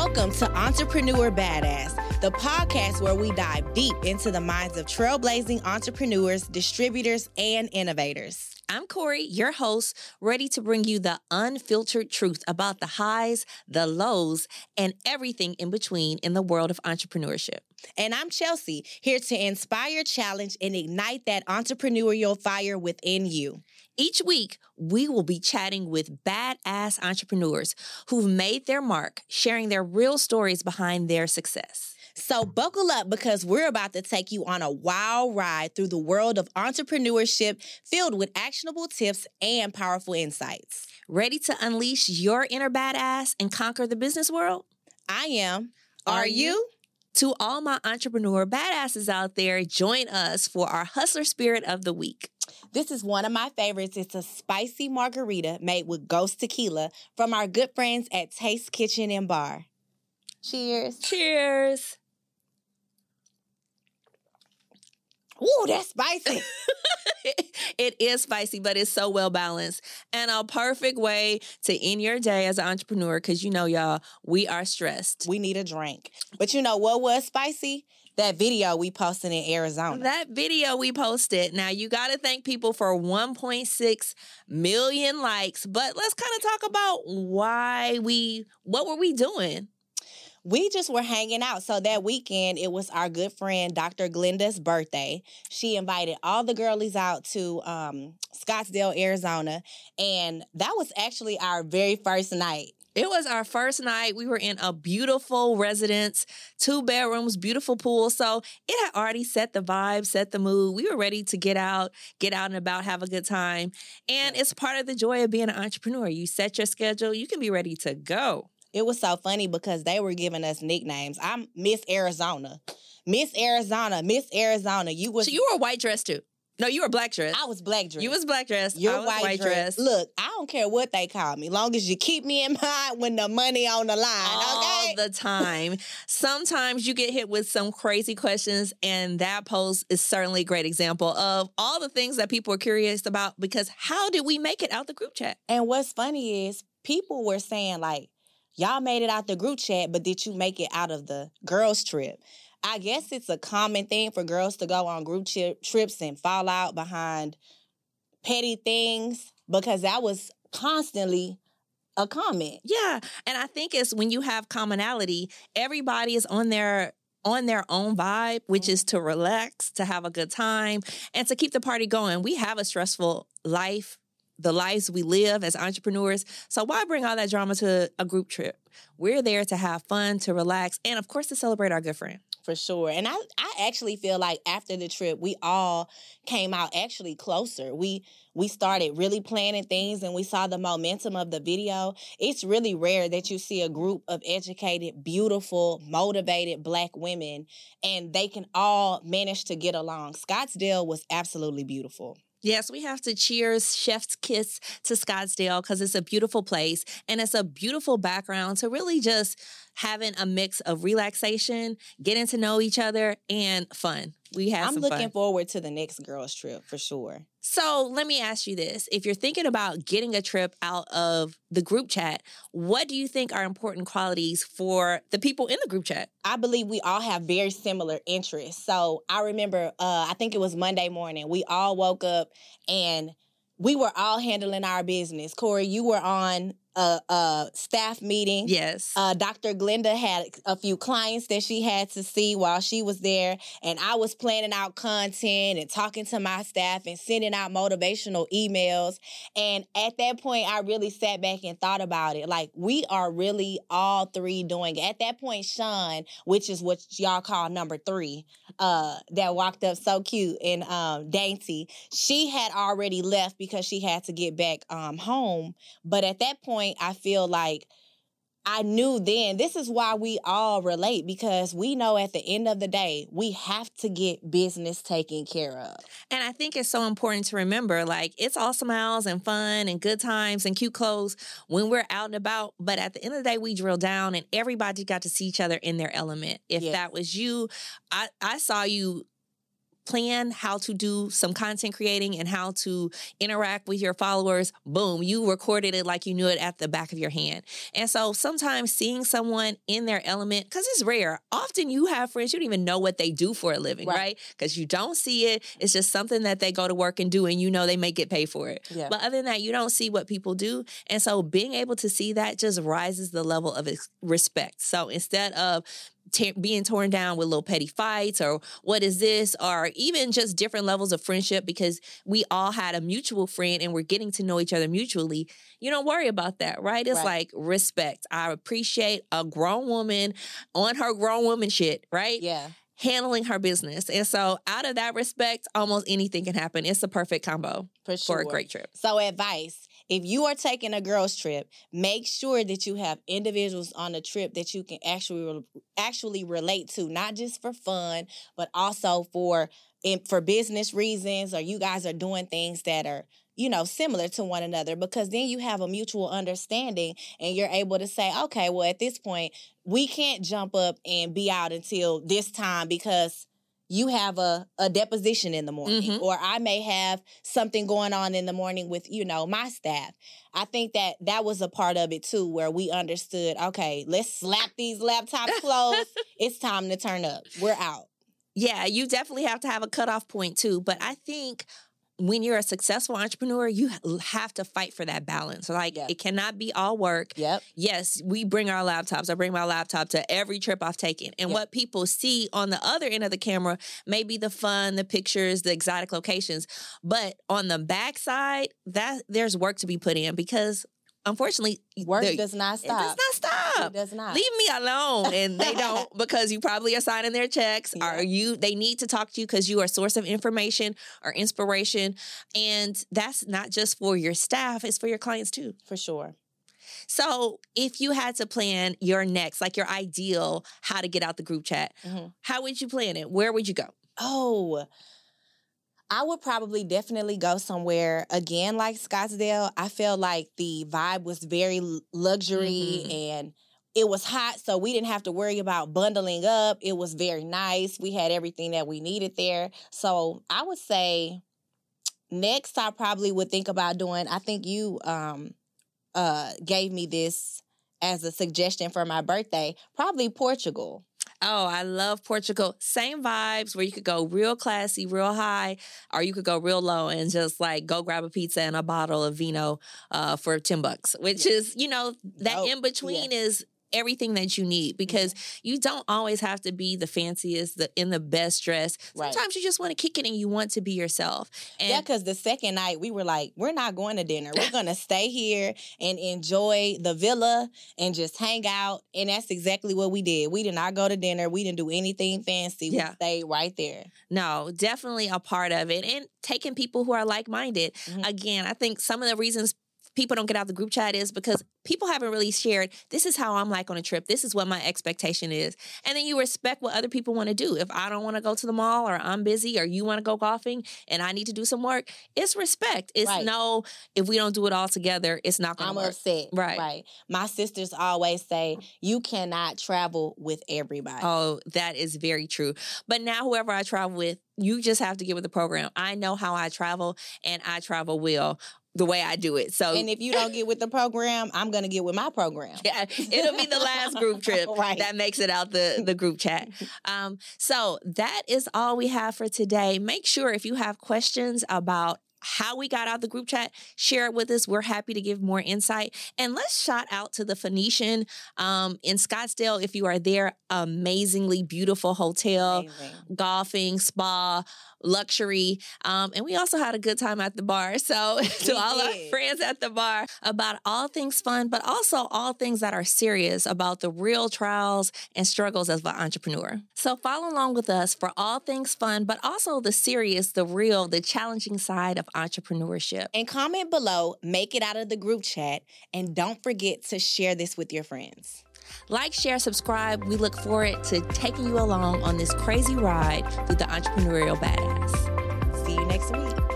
Welcome to Entrepreneur Badass, the podcast where we dive deep into the minds of trailblazing entrepreneurs, distributors, and innovators. I'm Corey, your host, ready to bring you the unfiltered truth about the highs, the lows, and everything in between in the world of entrepreneurship. And I'm Chelsea, here to inspire, challenge, and ignite that entrepreneurial fire within you. Each week, we will be chatting with badass entrepreneurs who've made their mark, sharing their real stories behind their success. So buckle up because we're about to take you on a wild ride through the world of entrepreneurship filled with actionable tips and powerful insights. Ready to unleash your inner badass and conquer the business world? I am. Are you? To all my entrepreneur badasses out there, join us for our Hustler Spirit of the Week. This is one of my favorites. It's a spicy margarita made with ghost tequila from our good friends at Taste Kitchen and Bar. Cheers. Cheers. Ooh, that's spicy. It is spicy, but it's so well balanced and a perfect way to end your day as an entrepreneur because, you know, y'all, we are stressed. We need a drink. But you know what was spicy? That video we posted in Arizona. That video we posted. Now, you got to thank people for 1.6 million likes, but let's kind of talk about what were we doing? We just were hanging out. So that weekend, it was our good friend, Dr. Glenda's birthday. She invited all the girlies out to Scottsdale, Arizona. And that was actually our very first night. It was our first night. We were in a beautiful residence, 2 bedrooms, beautiful pool. So it had already set the vibe, set the mood. We were ready to get out and about, have a good time. And it's part of the joy of being an entrepreneur. You set your schedule, you can be ready to go. It was so funny because they were giving us nicknames. I'm Miss Arizona. Miss Arizona. Miss Arizona. So you were a white dress too. No, you were black dress. I was black dress. You was black dress. You're I was white dress. Look, I don't care what they call me. Long as you keep me in mind when the money on the line, all okay? the time. Sometimes you get hit with some crazy questions, and that post is certainly a great example of all the things that people are curious about because how did we make it out the group chat? And what's funny is people were saying like, y'all made it out the group chat, but did you make it out of the girls' trip? I guess it's a common thing for girls to go on group trips and fall out behind petty things because that was constantly a comment. Yeah, and I think it's when you have commonality, everybody is on their own vibe, which is to relax, to have a good time, and to keep the party going. We have a stressful life. The lives we live as entrepreneurs. So why bring all that drama to a group trip? We're there to have fun, to relax, and of course to celebrate our good friend. For sure. And I actually feel like after the trip, we all came out actually closer. We started really planning things and we saw the momentum of the video. It's really rare that you see a group of educated, beautiful, motivated Black women and they can all manage to get along. Scottsdale was absolutely beautiful. Yes, we have to cheers, chef's kiss to Scottsdale because it's a beautiful place and it's a beautiful background to really just having a mix of relaxation, getting to know each other, and fun. I'm looking forward to the next girls' trip for sure. So let me ask you this. If you're thinking about getting a trip out of the group chat, what do you think are important qualities for the people in the group chat? I believe we all have very similar interests. So I remember, I think it was Monday morning, we all woke up and we were all handling our business. Corey, you were on a staff meeting. Yes. Dr. Glenda had a few clients that she had to see while she was there. And I was planning out content and talking to my staff and sending out motivational emails. And at that point, I really sat back and thought about it. Like, we are really all three doing it. At that point, Sean, which is what y'all call number 3, that walked up so cute and dainty, she had already left because she had to get back home. But at that point, I feel like I knew then this is why we all relate, because we know at the end of the day, we have to get business taken care of. And I think it's so important to remember, like, it's all smiles and fun and good times and cute clothes when we're out and about. But at the end of the day, we drill down and everybody got to see each other in their element. If that was you, I saw you plan how to do some content creating and how to interact with your followers, boom, you recorded it like you knew it at the back of your hand. And so sometimes seeing someone in their element, because it's rare, often you have friends, you don't even know what they do for a living, right? Because you don't see it. It's just something that they go to work and do, and you know they may get paid for it. Yeah. But other than that, you don't see what people do. And so being able to see that just rises the level of respect. So instead of being torn down with little petty fights or what is this, or even just different levels of friendship because we all had a mutual friend and we're getting to know each other mutually, you don't worry about that, right? It's like respect. I appreciate a grown woman on her grown woman shit, right? Yeah. Handling her business. And so out of that respect, almost anything can happen. It's a perfect combo for a great trip. So advice, if you are taking a girls trip, make sure that you have individuals on the trip that you can actually relate to, not just for fun, but also for business reasons, or you guys are doing things that are, similar to one another, because then you have a mutual understanding and you're able to say, okay, well, at this point, we can't jump up and be out until this time because you have a deposition in the morning, or I may have something going on in the morning with, my staff. I think that was a part of it too, where we understood, okay, let's slap these laptops closed. It's time to turn up. We're out. Yeah, you definitely have to have a cutoff point too. But I think when you're a successful entrepreneur, you have to fight for that balance. It cannot be all work. Yep. Yes, we bring our laptops. I bring my laptop to every trip I've taken. And what people see on the other end of the camera may be the fun, the pictures, the exotic locations. But on the backside, there's work to be put in because unfortunately, work does not stop. It does not stop. It does not. Leave me alone. And they don't, because you probably are signing their checks. Yeah. They need to talk to you because you are a source of information or inspiration. And that's not just for your staff, it's for your clients too. For sure. So if you had to plan your next, like your ideal, how to get out the group chat, how would you plan it? Where would you go? Oh, I would probably definitely go somewhere, again, like Scottsdale. I felt like the vibe was very luxury and it was hot, so we didn't have to worry about bundling up. It was very nice. We had everything that we needed there. So I would say next I probably would think about doing, I think you gave me this as a suggestion for my birthday, probably Portugal. Oh, I love Portugal. Same vibes where you could go real classy, real high, or you could go real low and just like go grab a pizza and a bottle of vino for $10, which is, that in between is everything that you need, because you don't always have to be the fanciest, in the best dress. Sometimes you just want to kick it and you want to be yourself. And because the second night we were like, we're not going to dinner. We're going to stay here and enjoy the villa and just hang out. And that's exactly what we did. We did not go to dinner. We didn't do anything fancy. We stayed right there. No, definitely a part of it. And taking people who are like-minded. Again, I think some of the reasons people don't get out the group chat is because people haven't really shared, this is how I'm like on a trip. This is what my expectation is. And then you respect what other people want to do. If I don't want to go to the mall, or I'm busy, or you want to go golfing and I need to do some work, it's respect. It's no, if we don't do it all together, it's not going to work. I'm upset. Right. My sisters always say, you cannot travel with everybody. Oh, that is very true. But now whoever I travel with, you just have to get with the program. I know how I travel, and I travel well the way I do it. So, and if you don't get with the program, I'm going to get with my program. Yeah, it'll be the last group trip that makes it out the group chat. So that is all we have for today. Make sure if you have questions about how we got out the group chat, share it with us. We're happy to give more insight. And let's shout out to the Phoenician in Scottsdale. If you are there, amazingly beautiful hotel, golfing, spa, luxury. And we also had a good time at the bar. So to all our friends at the bar, about all things fun, but also all things that are serious about the real trials and struggles as an entrepreneur. So follow along with us for all things fun, but also the serious, the real, the challenging side of entrepreneurship. And comment below, make it out of the group chat, and don't forget to share this with your friends. Like, share, subscribe. We look forward to taking you along on this crazy ride through the entrepreneurial badass. See you next week.